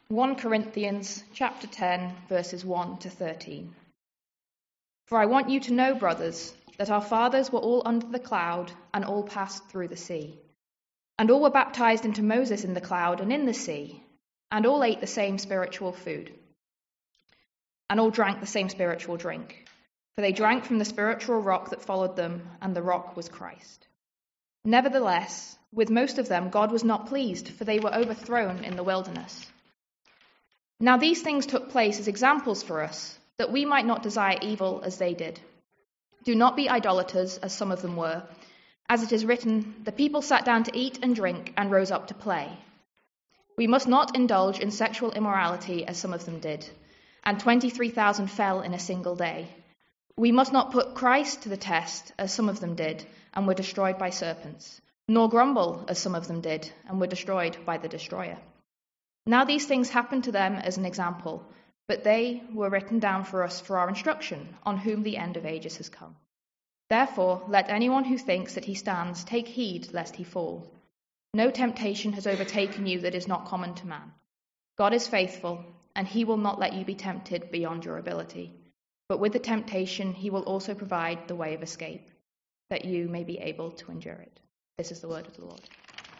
1 Corinthians chapter 10, verses 1 to 13. For I want you to know, brothers, that our fathers were all under the cloud and all passed through the sea. And all were baptized into Moses in the cloud and in the sea, and all ate the same spiritual food, and all drank the same spiritual drink. For they drank from the spiritual rock that followed them, and the rock was Christ. Nevertheless, with most of them God was not pleased, for they were overthrown in the wilderness. Now these things took place as examples for us, that we might not desire evil as they did. Do not be idolaters, as some of them were. As it is written, the people sat down to eat and drink and rose up to play. We must not indulge in sexual immorality, as some of them did, and 23,000 fell in a single day. We must not put Christ to the test, as some of them did, and were destroyed by serpents, nor grumble, as some of them did, and were destroyed by the destroyer. Now these things happened to them as an example, but they were written down for us for our instruction, on whom the end of ages has come. Therefore, let anyone who thinks that he stands take heed lest he fall. No temptation has overtaken you that is not common to man. God is faithful, and he will not let you be tempted beyond your ability. But with the temptation, he will also provide the way of escape, that you may be able to endure it. This is the word of the Lord.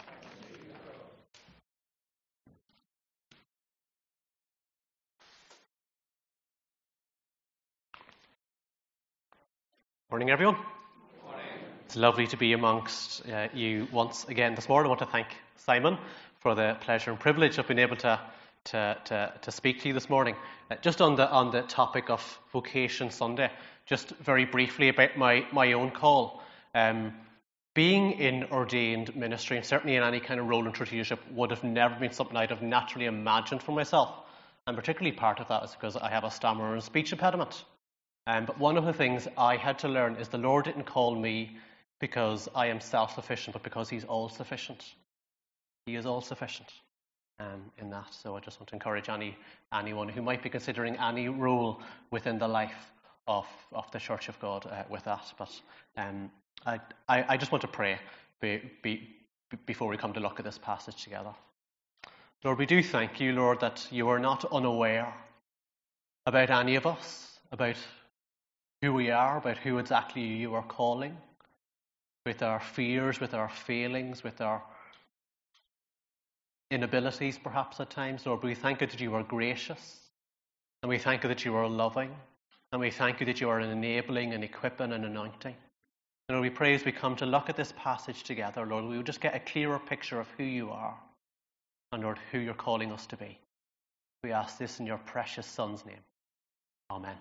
Morning, everyone. Morning. It's lovely to be amongst you once again this morning. I want to thank Simon for the pleasure and privilege of being able to speak to you this morning. Just on the topic of Vocation Sunday, just very briefly about my own call. Being in ordained ministry, and certainly in any kind of role in church leadership, would have never been something I'd have naturally imagined for myself. And particularly part of that is because I have a stammer and speech impediment. But one of the things I had to learn is the Lord didn't call me because I am self-sufficient, but because he's all-sufficient. He is all-sufficient in that. So I just want to encourage anyone who might be considering any role within the life of the Church of God with that. But I just want to pray before we come to look at this passage together. Lord, we do thank you, Lord, that you are not unaware about any of us, about who we are, about who exactly you are calling, with our fears, with our failings, with our inabilities perhaps at times. Lord, we thank you that you are gracious, and we thank you that you are loving, and we thank you that you are enabling and equipping and anointing. And Lord, we pray as we come to look at this passage together, Lord, we will just get a clearer picture of who you are, and Lord, who you're calling us to be. We ask this in your precious Son's name. Amen.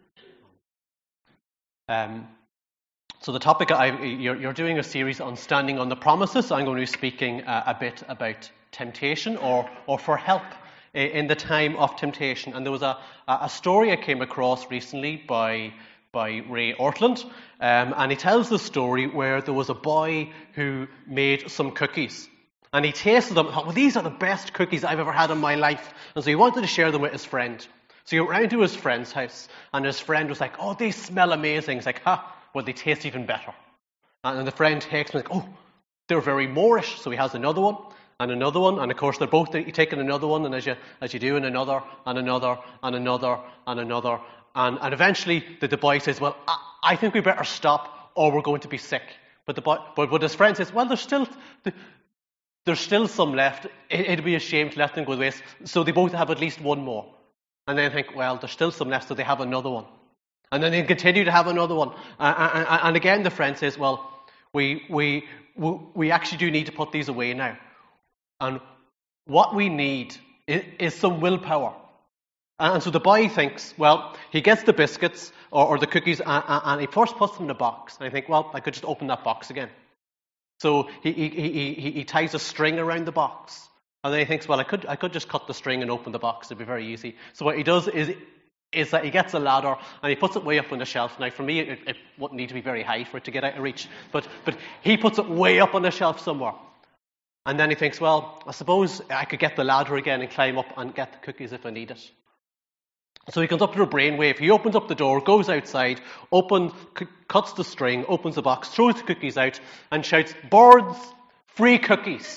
So the topic, you're doing a series on standing on the promises. I'm going to be speaking a bit about temptation or for help in the time of temptation. And there was a story I came across recently by Ray Ortland, and he tells the story where there was a boy who made some cookies. And he tasted them and thought, well, these are the best cookies I've ever had in my life. And so he wanted to share them with his friend. So he went round to his friend's house, and his friend was like, oh, they smell amazing. He's like, well, they taste even better. And the friend takes them, like, oh, they're very Moorish. So he has another one, and of course they're both taking another one, and as you do, and another, and another, and another, and another. And eventually the boy says, well, I think we better stop, or we're going to be sick. But his friend says, well, there's still some left. It'd be a shame to let them go to waste. So they both have at least one more. And then think, well, there's still some left, so they have another one. And then they continue to have another one. And again, the friend says, well, we actually do need to put these away now. And what we need is some willpower. And so the boy thinks, well, he gets the biscuits or the cookies, and he first puts them in a box. And I think, well, I could just open that box again. So he ties a string around the box. And then he thinks, well, I could just cut the string and open the box. It'd be very easy. So what he does is that he gets a ladder and he puts it way up on the shelf. Now, for me, it wouldn't need to be very high for it to get out of reach. But he puts it way up on the shelf somewhere. And then he thinks, well, I suppose I could get the ladder again and climb up and get the cookies if I need it. So he comes up to a brainwave. He opens up the door, goes outside, cuts the string, opens the box, throws the cookies out, and shouts, birds, free cookies.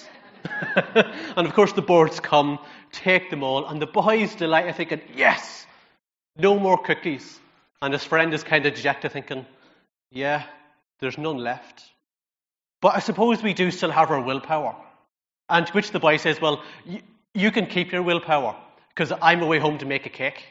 And of course the birds come, take them all, and the boy's delighted, thinking, yes, no more cookies. And his friend is kind of dejected, thinking, yeah, there's none left. But I suppose we do still have our willpower. And to which the boy says, well, you can keep your willpower, because I'm away home to make a cake.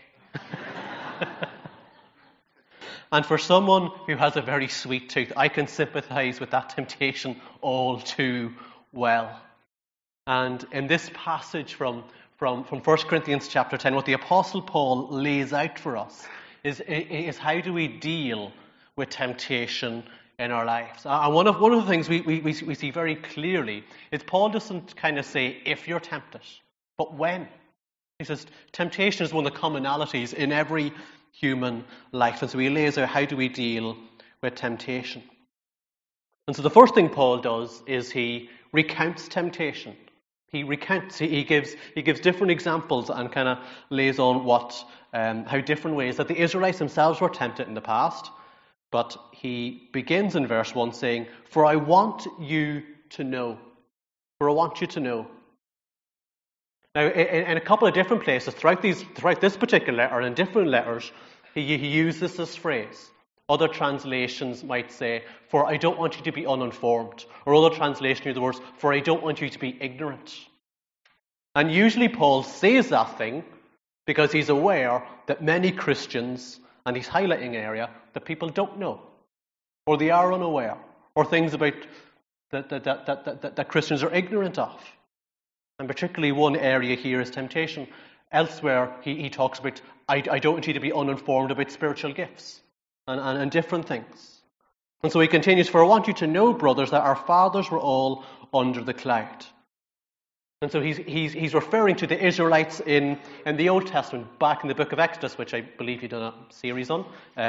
And for someone who has a very sweet tooth, I can sympathize with that temptation all too well. And in this passage from 1 Corinthians chapter 10, what the Apostle Paul lays out for us is how do we deal with temptation in our lives. And one of the things we see very clearly is Paul doesn't kind of say, if you're tempted, but when. He says temptation is one of the commonalities in every human life. And so he lays out how do we deal with temptation. And so the first thing Paul does is he recounts temptation. He gives different examples and kind of lays on how different ways that the Israelites themselves were tempted in the past. But he begins in verse 1 saying, for I want you to know. For I want you to know. Now, in a couple of different places, throughout this particular letter and in different letters, he uses this phrase. Other translations might say, for I don't want you to be uninformed. Or other translations use the words, for I don't want you to be ignorant. And usually Paul says that thing because he's aware that many Christians, and he's highlighting an area that people don't know, or they are unaware, or things about that Christians are ignorant of. And particularly one area here is temptation. Elsewhere, he talks about, I don't want you to be uninformed about spiritual gifts and different things. And so he continues, for I want you to know, brothers, that our fathers were all under the cloud. And so he's referring to the Israelites in the Old Testament, back in the book of Exodus, which I believe he did a series on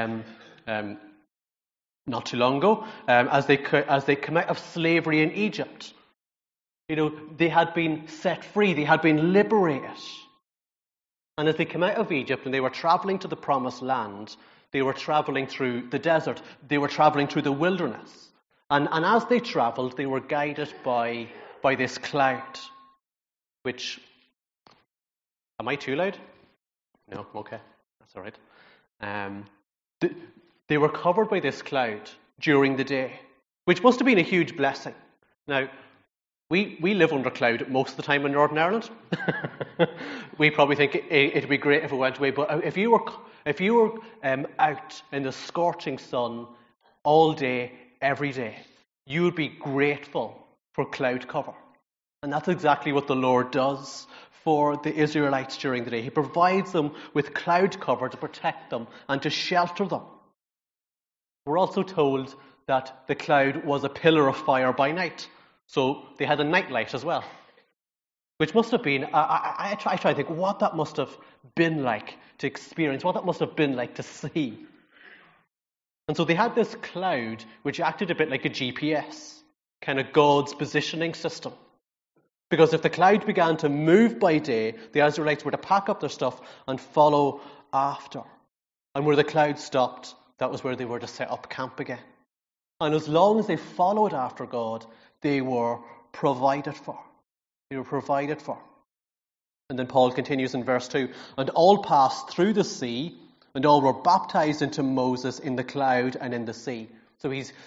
not too long ago, as they come out of slavery in Egypt. You know, they had been set free, they had been liberated. And as they came out of Egypt and they were traveling to the promised land, they were traveling through the desert, they were traveling through the wilderness. And as they traveled, they were guided by this cloud, which, am I too loud? No, okay, that's all right. They were covered by this cloud during the day, which must have been a huge blessing. Now, we live under cloud most of the time in Northern Ireland. We probably think it'd be great if it went away, but if you were out in the scorching sun all day, every day, you would be grateful for cloud cover. And that's exactly what the Lord does for the Israelites during the day. He provides them with cloud cover to protect them and to shelter them. We're also told that the cloud was a pillar of fire by night. So they had a nightlight as well, which must have been, I try to think what that must have been like to experience, what that must have been like to see. And so they had this cloud which acted a bit like a GPS, kind of God's positioning system. Because if the cloud began to move by day, the Israelites were to pack up their stuff and follow after. And where the cloud stopped, that was where they were to set up camp again. And as long as they followed after God, they were provided for. They were provided for. And then Paul continues in verse 2, and all passed through the sea, and all were baptized into Moses in the cloud and in the sea. So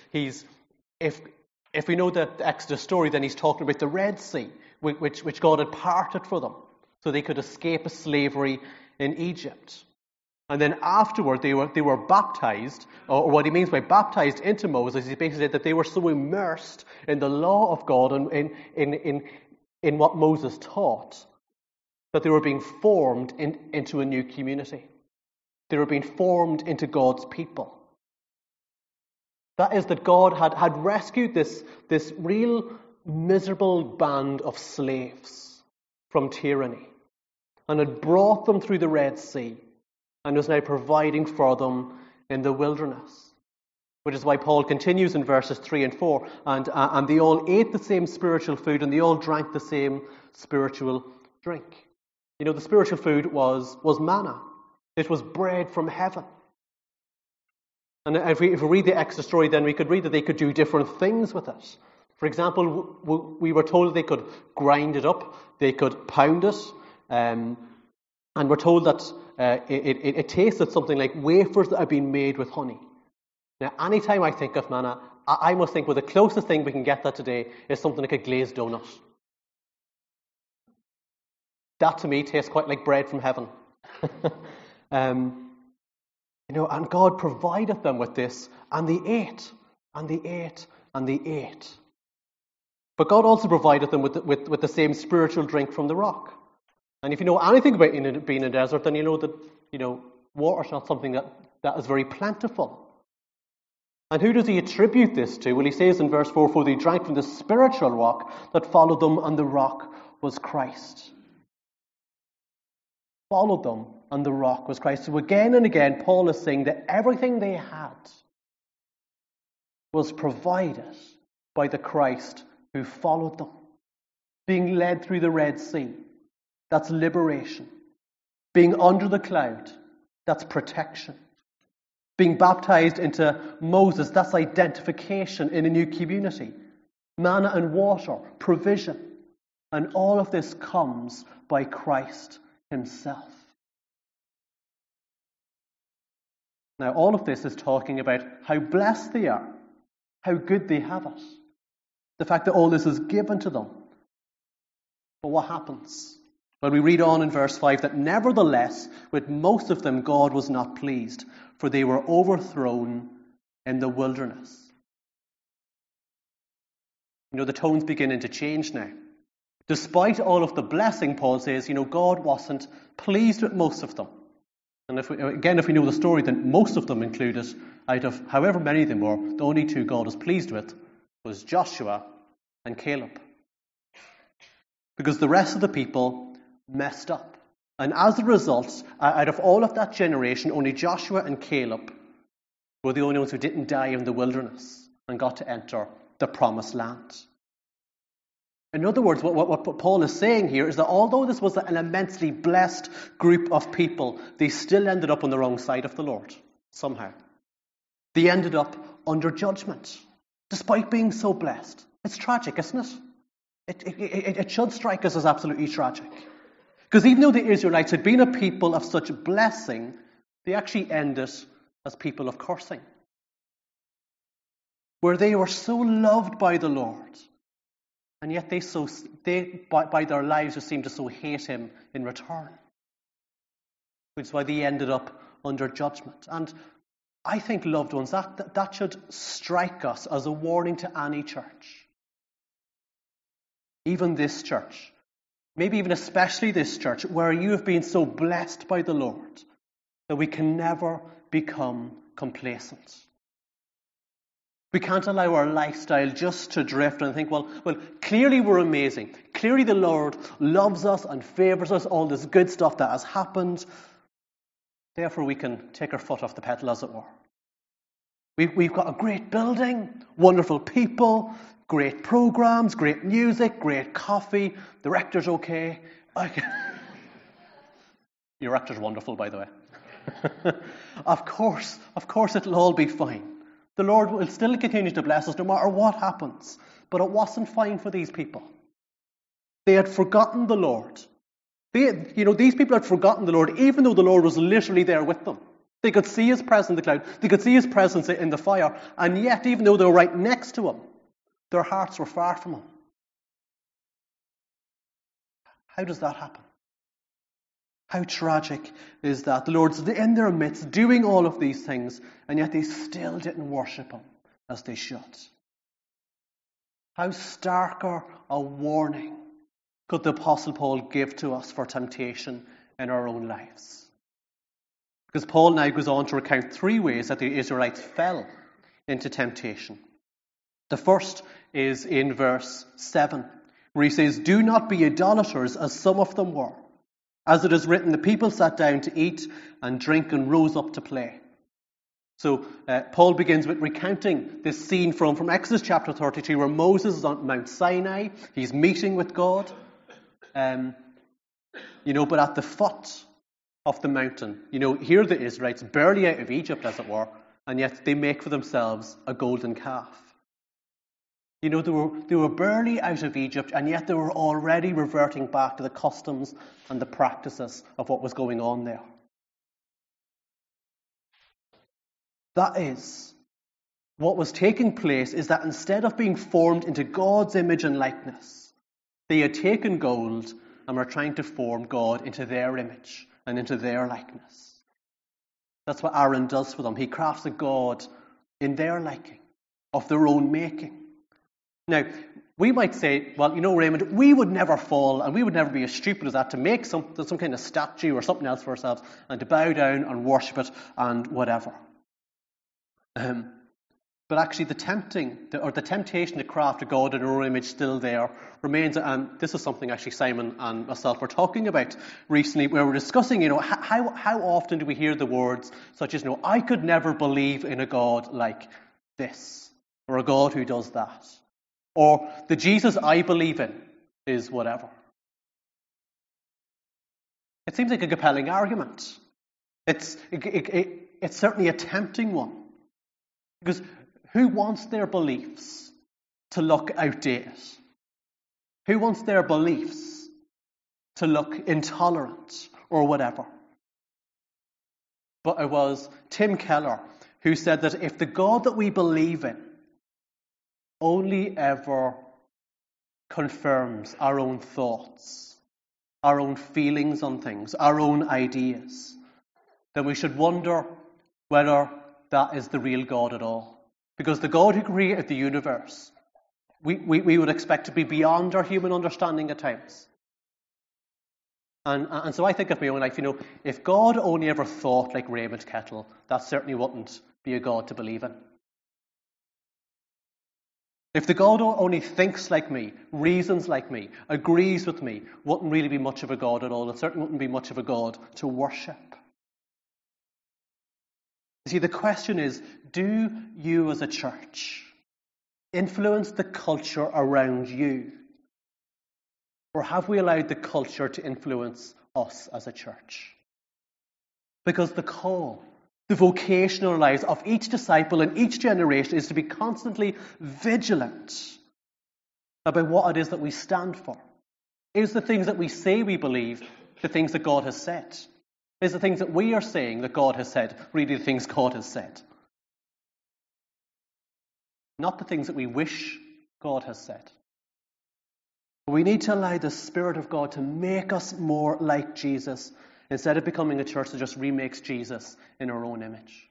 if we know the Exodus story, then he's talking about the Red Sea, which God had parted for them, so they could escape slavery in Egypt. And then afterward, they were baptized, or what he means by baptized into Moses, he basically said that they were so immersed in the law of God and in what Moses taught, that they were being formed into a new community. They were being formed into God's people. That is that God had rescued this real miserable band of slaves from tyranny and had brought them through the Red Sea, and was now providing for them in the wilderness. Which is why Paul continues in verses 3 and 4, and they all ate the same spiritual food, and they all drank the same spiritual drink. You know, the spiritual food was manna. It was bread from heaven. And if we read the Exodus story, then we could read that they could do different things with it. For example, we were told they could grind it up, they could pound it, and we're told that it tasted something like wafers that have been made with honey. Now, anytime I think of manna, I must think, well, the closest thing we can get that today is something like a glazed donut. That to me tastes quite like bread from heaven. And God provided them with this, and they ate, and they ate, and they ate. But God also provided them with the same spiritual drink from the rock. And if you know anything about being in a desert, then you know that water is not something that is very plentiful. And who does he attribute this to? Well, he says in verse 4, "For they drank from the spiritual rock that followed them, and the rock was Christ." Followed them, and the rock was Christ. So again and again, Paul is saying that everything they had was provided by the Christ who followed them. Being led through the Red Sea, that's liberation. Being under the cloud, that's protection. Being baptized into Moses, that's identification in a new community. Manna and water, provision. And all of this comes by Christ himself. Now, all of this is talking about how blessed they are, how good they have it, the fact that all this is given to them. But what happens? Well, we read on in verse 5 that nevertheless, with most of them God was not pleased, for they were overthrown in the wilderness. The tone's beginning to change now. Despite all of the blessing, Paul says, God wasn't pleased with most of them. And if we know the story, then most of them included, out of however many of them were, the only two God was pleased with was Joshua and Caleb. Because the rest of the people messed up. And as a result, out of all of that generation, only Joshua and Caleb were the only ones who didn't die in the wilderness and got to enter the promised land. In other words, what Paul is saying here is that although this was an immensely blessed group of people, they still ended up on the wrong side of the Lord, somehow. They ended up under judgment, despite being so blessed. It's tragic, isn't it? It should strike us as absolutely tragic. Because even though the Israelites had been a people of such blessing, they actually ended as people of cursing. Where they were so loved by the Lord, and yet they by their lives just seemed to so hate him in return. Which is why they ended up under judgment. And I think, loved ones, that should strike us as a warning to any church. Even this church. Maybe even especially this church, where you have been so blessed by the Lord that we can never become complacent. We can't allow our lifestyle just to drift and think, well, clearly we're amazing. Clearly the Lord loves us and favours us, all this good stuff that has happened. Therefore we can take our foot off the pedal, as it were. We've got a great building, wonderful people, great programs, great music, great coffee. The rector's okay. Your rector's wonderful, by the way. Of course it'll all be fine. The Lord will still continue to bless us no matter what happens. But it wasn't fine for these people. They had forgotten the Lord. These people had forgotten the Lord, even though the Lord was literally there with them. They could see his presence in the cloud. They could see his presence in the fire. And yet, even though they were right next to him, their hearts were far from him. How does that happen? How tragic is that? The Lord's in their midst doing all of these things, and yet they still didn't worship him as they should. How starker a warning could the Apostle Paul give to us for temptation in our own lives? Because Paul now goes on to recount 3 ways that the Israelites fell into temptation. The first is in verse 7, where he says, "Do not be idolaters as some of them were. As it is written, the people sat down to eat and drink and rose up to play." So Paul begins with recounting this scene from Exodus chapter 32, where Moses is on Mount Sinai. He's meeting with God. But at the foot of the mountain, here are the Israelites, barely out of Egypt, as it were, and yet they make for themselves a golden calf. You know, they were barely out of Egypt, and yet they were already reverting back to the customs and the practices of what was going on there. That is, what was taking place is that instead of being formed into God's image and likeness, they had taken gold and were trying to form God into their image and into their likeness. That's what Aaron does for them. He crafts a God in their liking, of their own making. Now, we might say, well, you know, Raymond, we would never fall and we would never be as stupid as that to make some kind of statue or something else for ourselves and to bow down and worship it and whatever. But actually the temptation to craft a God in our own image still there remains. And this is something actually Simon and myself were talking about recently, where we're discussing, you know, how often do we hear the words such as, you know, I could never believe in a God like this, or a God who does that, or the Jesus I believe in is whatever. It seems like a compelling argument. It's certainly a tempting one, because who wants their beliefs to look outdated? Who wants their beliefs to look intolerant or whatever? But it was Tim Keller who said that if the God that we believe in only ever confirms our own thoughts, our own feelings on things, our own ideas, then we should wonder whether that is the real God at all. Because the God who created the universe, we would expect to be beyond our human understanding at times. And so I think of my own life, you know, if God only ever thought like Raymond Kettle, that certainly wouldn't be a God to believe in. If the God only thinks like me, reasons like me, agrees with me, wouldn't really be much of a God at all. It certainly wouldn't be much of a God to worship. You see, the question is, do you as a church influence the culture around you? Or have we allowed the culture to influence us as a church? Because the call, the vocational lives of each disciple in each generation is to be constantly vigilant about what it is that we stand for. Is the things that we say we believe the things that God has said? Is the things that we are saying that God has said really the things God has said? Not the things that we wish God has said. We need to allow the Spirit of God to make us more like Jesus instead of becoming a church that just remakes Jesus in our own image.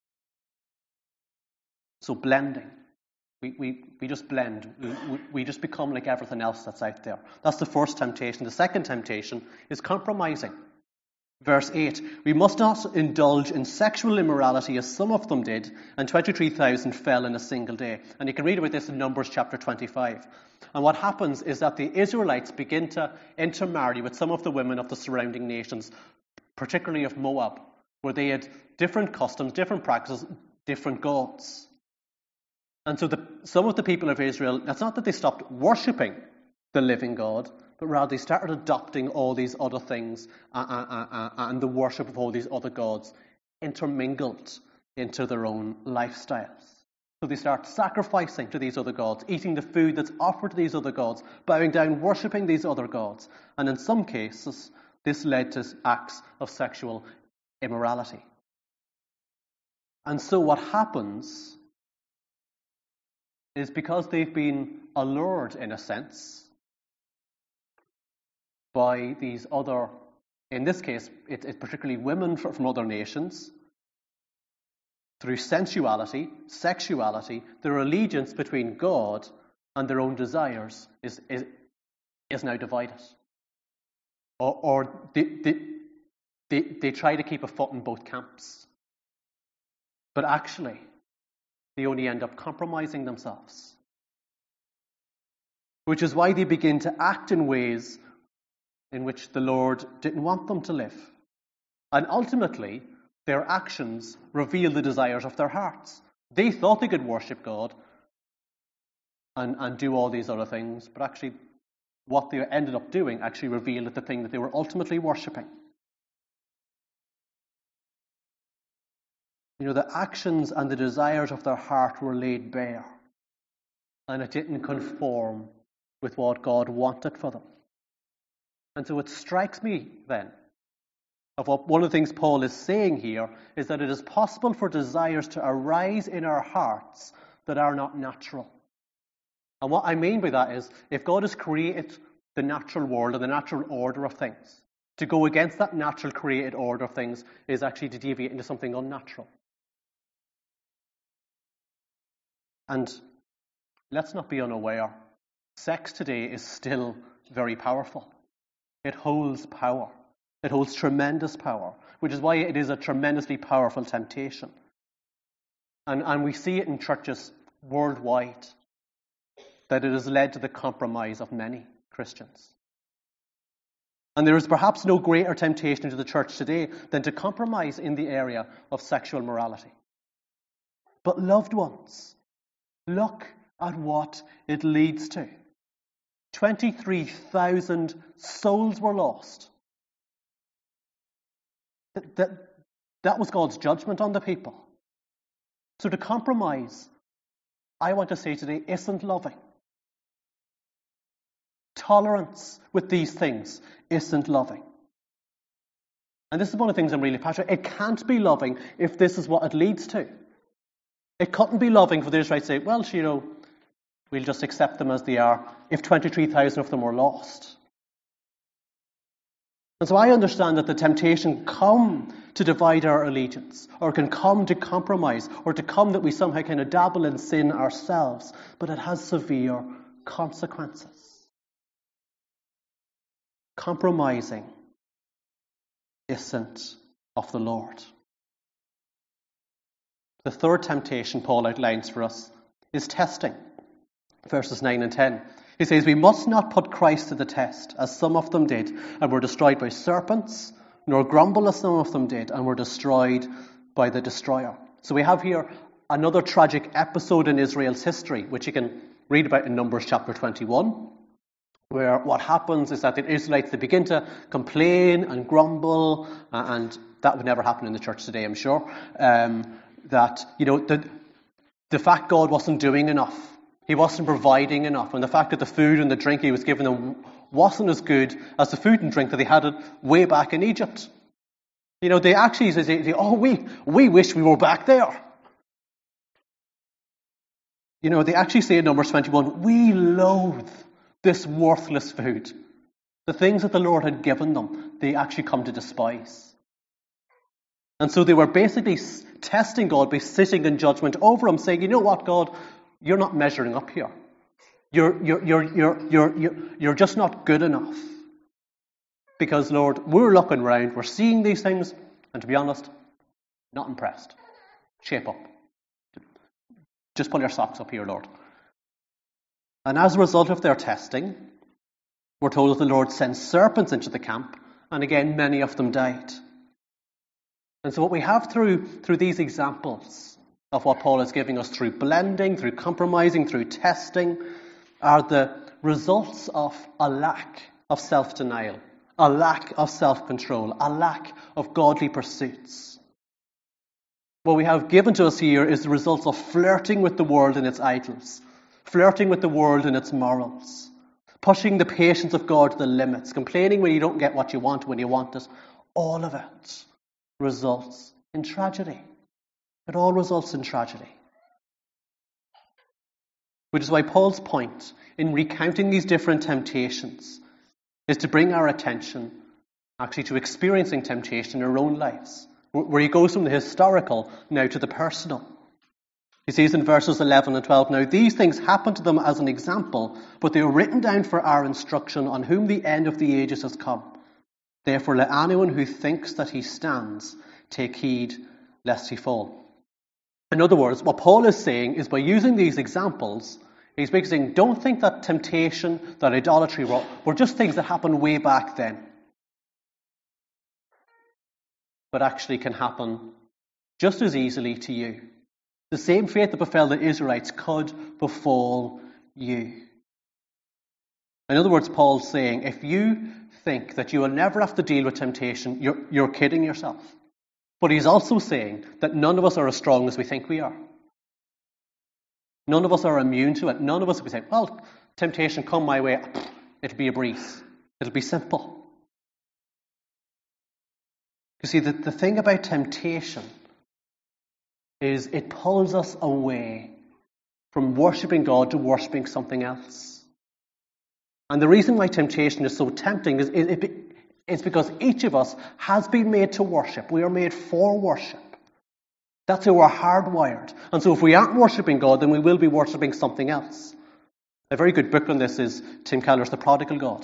So blending. We just blend. We just become like everything else that's out there. That's the first temptation. The second temptation is compromising. Verse 8, we must not indulge in sexual immorality as some of them did, and 23,000 fell in a single day. And you can read about this in Numbers chapter 25. And what happens is that the Israelites begin to intermarry with some of the women of the surrounding nations, particularly of Moab, where they had different customs, different practices, different gods. And so some of the people of Israel, it's not that they stopped worshipping the living God, but rather they started adopting all these other things and the worship of all these other gods intermingled into their own lifestyles. So they start sacrificing to these other gods, eating the food that's offered to these other gods, bowing down, worshipping these other gods. And in some cases, this led to acts of sexual immorality. And so what happens is, because they've been allured, in a sense, by these other, in this case, it's particularly women from other nations, through sensuality, sexuality, their allegiance between God and their own desires is now divided. Or they try to keep a foot in both camps. But actually, they only end up compromising themselves. Which is why they begin to act in ways in which the Lord didn't want them to live. And ultimately, their actions reveal the desires of their hearts. They thought they could worship God and do all these other things, but actually what they ended up doing actually revealed the thing that they were ultimately worshipping. You know, the actions and the desires of their heart were laid bare. and it didn't conform with what God wanted for them. And so it strikes me then, one of the things Paul is saying here is that it is possible for desires to arise in our hearts that are not natural. And what I mean by that is, if God has created the natural world and the natural order of things, to go against that natural created order of things is actually to deviate into something unnatural. And let's not be unaware, sex today is still very powerful. It holds power. It holds tremendous power, which is why it is a tremendously powerful temptation. And we see it in churches worldwide, that it has led to the compromise of many Christians. And there is perhaps no greater temptation to the church today than to compromise in the area of sexual morality. But loved ones, look at what it leads to. 23,000 souls were lost. That was God's judgment on the people. So to compromise, I want to say today, isn't loving. Tolerance with these things isn't loving. And this is one of the things I'm really passionate about. It can't be loving if this is what it leads to. It couldn't be loving for the Israelites to say, well, we'll just accept them as they are if 23,000 of them were lost. And so I understand that the temptation come to divide our allegiance, or can come to compromise, or to come that we somehow kind of dabble in sin ourselves, but it has severe consequences. Compromising isn't of the Lord. The third temptation Paul outlines for us is testing. Verses 9 and 10. He says, we must not put Christ to the test, as some of them did, and were destroyed by serpents, nor grumble as some of them did, and were destroyed by the destroyer. So we have here another tragic episode in Israel's history, which you can read about in Numbers chapter 21, where what happens is that the Israelites, they begin to complain and grumble, and that would never happen in the church today, I'm sure, that, the fact God wasn't doing enough, He wasn't providing enough, and the fact that the food and the drink He was giving them wasn't as good as the food and drink that they had it way back in Egypt. They actually say, we wish we were back there. They actually say in Numbers 21, we loathe this worthless food. The things that the Lord had given them, they actually come to despise. And so they were basically testing God by sitting in judgment over Him, saying, you know what, God, you're not measuring up here. You're just not good enough. Because, Lord, we're looking around, we're seeing these things, and to be honest, not impressed. Shape up. Just pull your socks up here, Lord. And as a result of their testing, we're told that the Lord sent serpents into the camp, and again, many of them died. And so what we have through these examples of what Paul is giving us through blending, through compromising, through testing, are the results of a lack of self-denial, a lack of self-control, a lack of godly pursuits. What we have given to us here is the results of flirting with the world and its idols, flirting with the world and its morals, pushing the patience of God to the limits, complaining when you don't get what you want when you want it. All of it results in tragedy. It all results in tragedy. Which is why Paul's point in recounting these different temptations is to bring our attention actually to experiencing temptation in our own lives, where he goes from the historical now to the personal. He says in verses 11 and 12, now these things happened to them as an example, but they were written down for our instruction, on whom the end of the ages has come. Therefore let anyone who thinks that he stands take heed lest he fall. In other words, what Paul is saying is by using these examples, he's basically saying, don't think that temptation, that idolatry were just things that happened way back then, but actually can happen just as easily to you. The same fate that befell the Israelites could befall you. In other words, Paul's saying, if you think that you will never have to deal with temptation, you're kidding yourself. But he's also saying that none of us are as strong as we think we are. None of us are immune to it. None of us will be saying, well, temptation come my way, it'll be a breeze. It'll be simple. You see, the thing about temptation is it pulls us away from worshipping God to worshipping something else. And the reason why temptation is so tempting is because each of us has been made to worship. We are made for worship. That's how we're hardwired. And so if we aren't worshipping God, then we will be worshipping something else. A very good book on this is Tim Keller's The Prodigal God,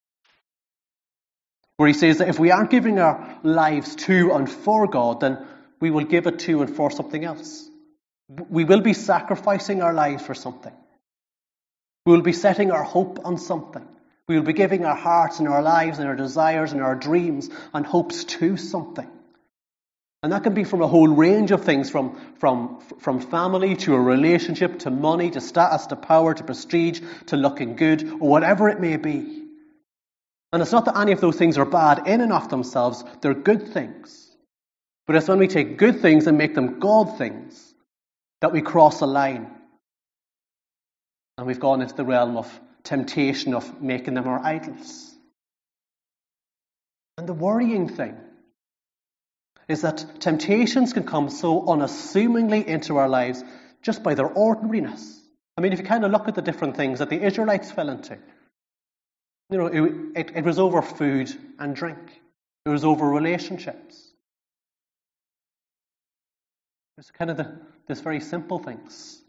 where he says that if we aren't giving our lives to and for God, then we will give it to and for something else. We will be sacrificing our lives for something. We will be setting our hope on something. We will be giving our hearts and our lives and our desires and our dreams and hopes to something. And that can be from a whole range of things, from family to a relationship, to money, to status, to power, to prestige, to looking good, or whatever it may be. And it's not that any of those things are bad in and of themselves. They're good things. But it's when we take good things and make them God things that we cross a line. And we've gone into the realm of temptation of making them our idols. And the worrying thing is that temptations can come so unassumingly into our lives just by their ordinariness. I mean, if you kind of look at the different things that the Israelites fell into, you know, it was over food and drink. It was over relationships. It was kind of this very simple things.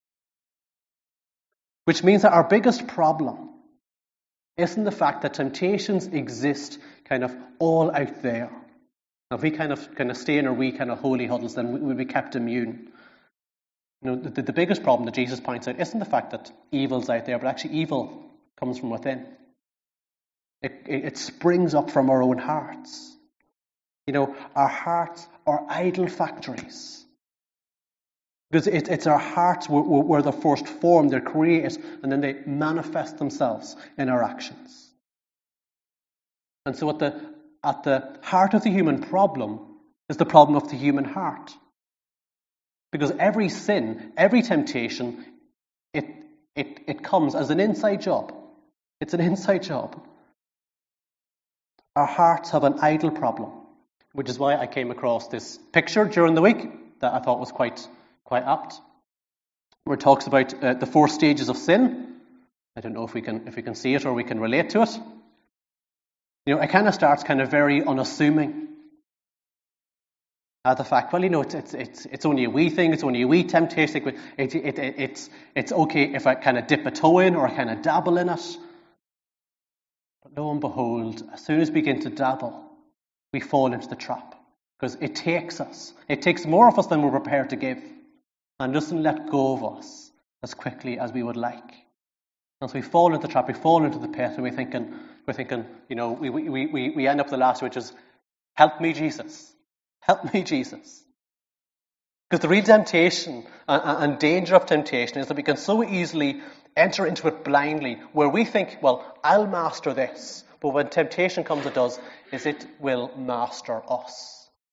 Which means that our biggest problem isn't the fact that temptations exist kind of all out there. If we kind of stay in our wee kind of holy huddles, then we'll be kept immune. You know, the biggest problem that Jesus points out isn't the fact that evil's out there, but actually evil comes from within. It springs up from our own hearts. You know, our hearts are idol factories. Because it's our hearts where they're first formed, they're created, and then they manifest themselves in our actions. And so at the heart of the human problem is the problem of the human heart. Because every sin, every temptation, it comes as an inside job. It's an inside job. Our hearts have an idol problem, which is why I came across this picture during the week that I thought was quite apt, where it talks about the 4 stages of sin. I don't know if we can see it or we can relate to it. You know, it kind of starts kind of very unassuming. The fact, well, you know, it's only a wee thing, it's only a wee temptation. It's okay if I kind of dip a toe in or I kind of dabble in it. But lo and behold, as soon as we begin to dabble, we fall into the trap. Because it takes more of us than we're prepared to give, and doesn't let go of us as quickly as we would like. And so we fall into the trap, we fall into the pit, and we're thinking, you know, we end up the last, which is, help me, Jesus. Help me, Jesus. Because the real temptation and danger of temptation is that we can so easily enter into it blindly, where we think, well, I'll master this. But when temptation comes, it will master us.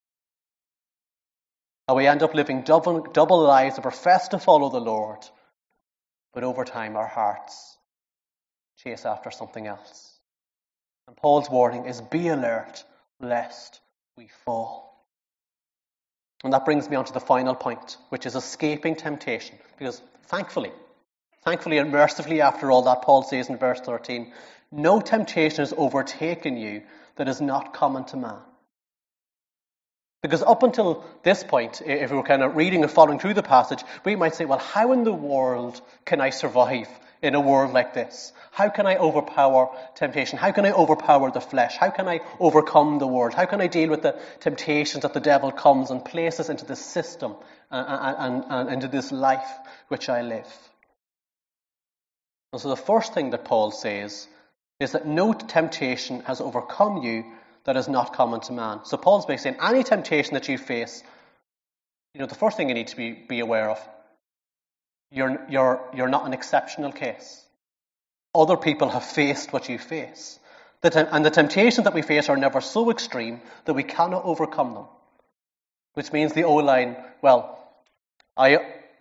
And we end up living double lives that profess to follow the Lord, but over time our hearts chase after something else. And Paul's warning is, be alert lest we fall. And that brings me on to the final point, which is escaping temptation. Because thankfully and mercifully after all that, Paul says in verse 13, no temptation has overtaken you that is not common to man. Because up until this point, if we were kind of reading and following through the passage, we might say, well, how in the world can I survive in a world like this? How can I overpower temptation? How can I overpower the flesh? How can I overcome the world? How can I deal with the temptations that the devil comes and places into this system and into this life which I live? And so the first thing that Paul says is that no temptation has overcome you that is not common to man. So Paul's basically saying, any temptation that you face, you know, the first thing you need to be aware of, you're not an exceptional case. Other people have faced what you face. And the temptations that we face are never so extreme that we cannot overcome them. Which means the old line, well,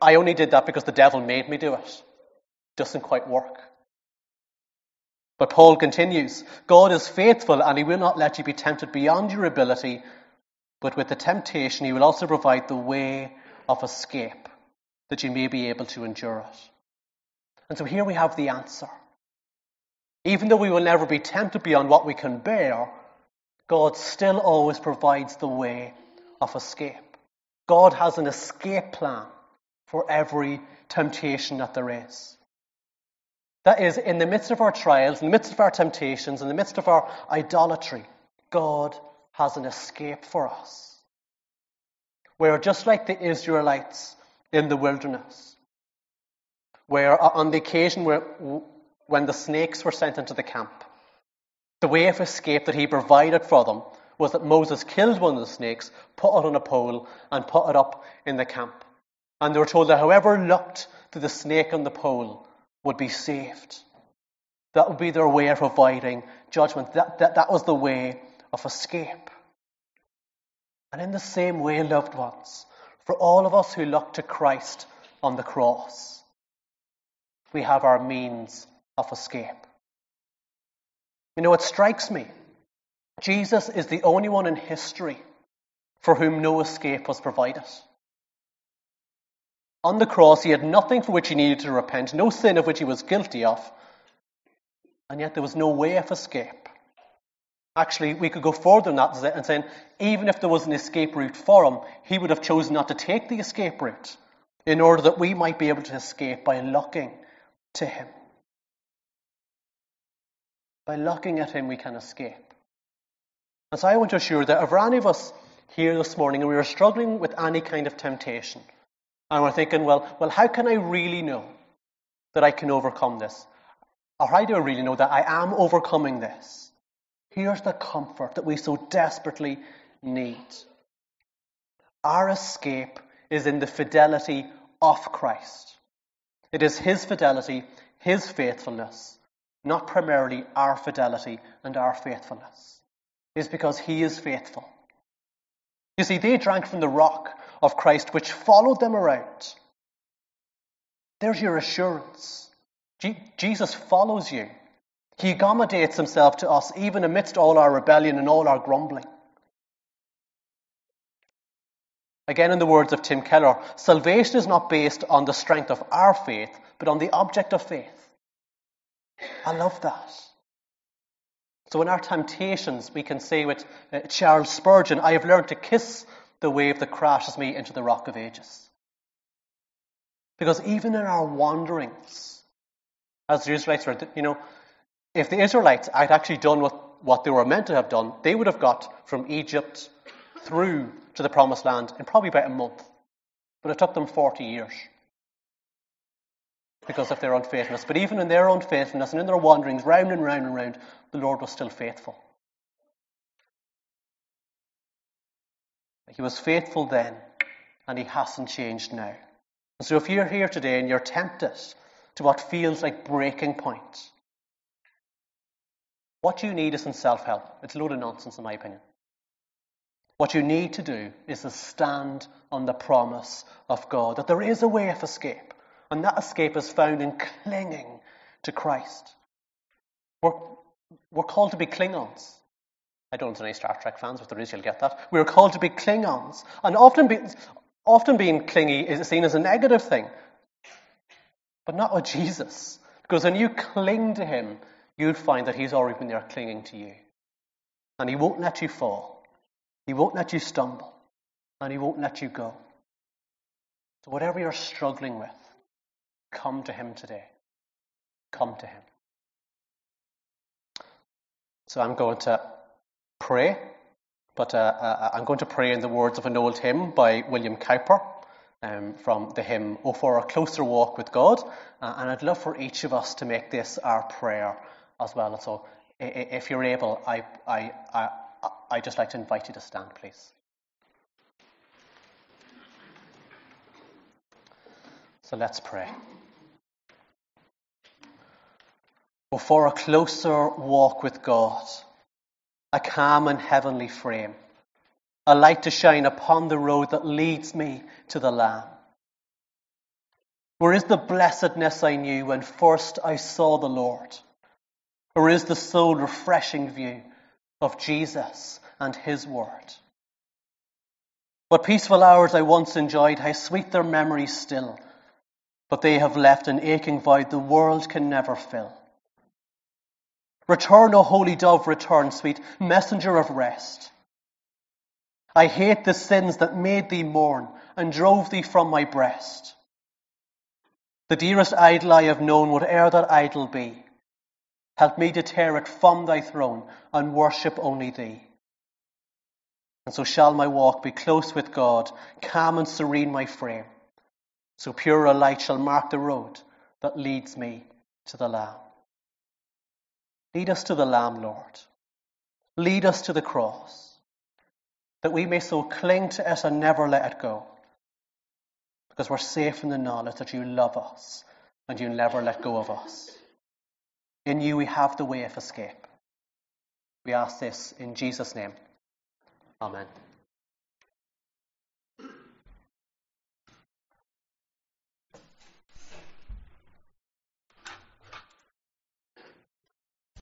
I only did that because the devil made me do it. Doesn't quite work. But Paul continues, God is faithful and he will not let you be tempted beyond your ability, but with the temptation he will also provide the way of escape, that you may be able to endure it. And so here we have the answer. Even though we will never be tempted beyond what we can bear, God still always provides the way of escape. God has an escape plan for every temptation that there is. That is, in the midst of our trials, in the midst of our temptations, in the midst of our idolatry, God has an escape for us. Where just like the Israelites in the wilderness, where on the occasion when the snakes were sent into the camp, the way of escape that he provided for them was that Moses killed one of the snakes, put it on a pole, and put it up in the camp. And they were told that whoever looked to the snake on the pole would be saved. That would be their way of providing judgment. That was the way of escape. And in the same way, loved ones, for all of us who look to Christ on the cross, we have our means of escape. You know, it strikes me, Jesus is the only one in history for whom no escape was provided. On the cross, he had nothing for which he needed to repent, no sin of which he was guilty of, and yet there was no way of escape. Actually, we could go further than that and say, even if there was an escape route for him, he would have chosen not to take the escape route in order that we might be able to escape by looking to him. By looking at him, we can escape. And so I want to assure that if there are any of us here this morning and we are struggling with any kind of temptation, and we're thinking, well, how can I really know that I can overcome this? Or how do I really know that I am overcoming this? Here's the comfort that we so desperately need. Our escape is in the fidelity of Christ. It is his fidelity, his faithfulness, not primarily our fidelity and our faithfulness. It is because he is faithful. You see, they drank from the rock of Christ, which followed them around. There's your assurance. Jesus follows you. He accommodates himself to us, even amidst all our rebellion and all our grumbling. Again, in the words of Tim Keller, salvation is not based on the strength of our faith, but on the object of faith. I love that. So in our temptations, we can say with Charles Spurgeon, I have learned to kiss the wave that crashes me into the rock of ages. Because even in our wanderings, as the Israelites were, if the Israelites had actually done what they were meant to have done, they would have got from Egypt through to the Promised Land in probably about a month. But it took them 40 years because of their unfaithfulness. But even in their unfaithfulness and in their wanderings, round and round and round, the Lord was still faithful. He was faithful then, and he hasn't changed now. And so if you're here today and you're tempted to what feels like breaking point, what you need isn't self-help. It's a load of nonsense, in my opinion. What you need to do is to stand on the promise of God, that there is a way of escape, and that escape is found in clinging to Christ. We're called to be Klingons. I don't know if there's any Star Trek fans, but there is, you'll get that. We're called to be Klingons. And often being clingy is seen as a negative thing. But not with Jesus. Because when you cling to him, you'll find that he's already been there clinging to you. And he won't let you fall. He won't let you stumble. And he won't let you go. So whatever you're struggling with, come to him today. Come to him. So I'm going to pray, but I'm going to pray in the words of an old hymn by William Cowper from the hymn, "Oh, for a Closer Walk with God." And I'd love for each of us to make this our prayer as well. And so if you're able, I'd just like to invite you to stand, please. So let's pray. Oh, for a closer walk with God, a calm and heavenly frame, a light to shine upon the road that leads me to the Lamb. Where is the blessedness I knew when first I saw the Lord? Where is the soul-refreshing view of Jesus and his word? What peaceful hours I once enjoyed, how sweet their memories still, but they have left an aching void the world can never fill. Return, O holy dove, return, sweet messenger of rest. I hate the sins that made thee mourn and drove thee from my breast. The dearest idol I have known, whate'er that idol be, help me to tear it from thy throne and worship only thee. And so shall my walk be close with God, calm and serene my frame. So pure a light shall mark the road that leads me to the Lamb. Lead us to the Lamb, Lord. Lead us to the cross, that we may so cling to it and never let it go, because we're safe in the knowledge that you love us and you never let go of us. In you we have the way of escape. We ask this in Jesus' name. Amen.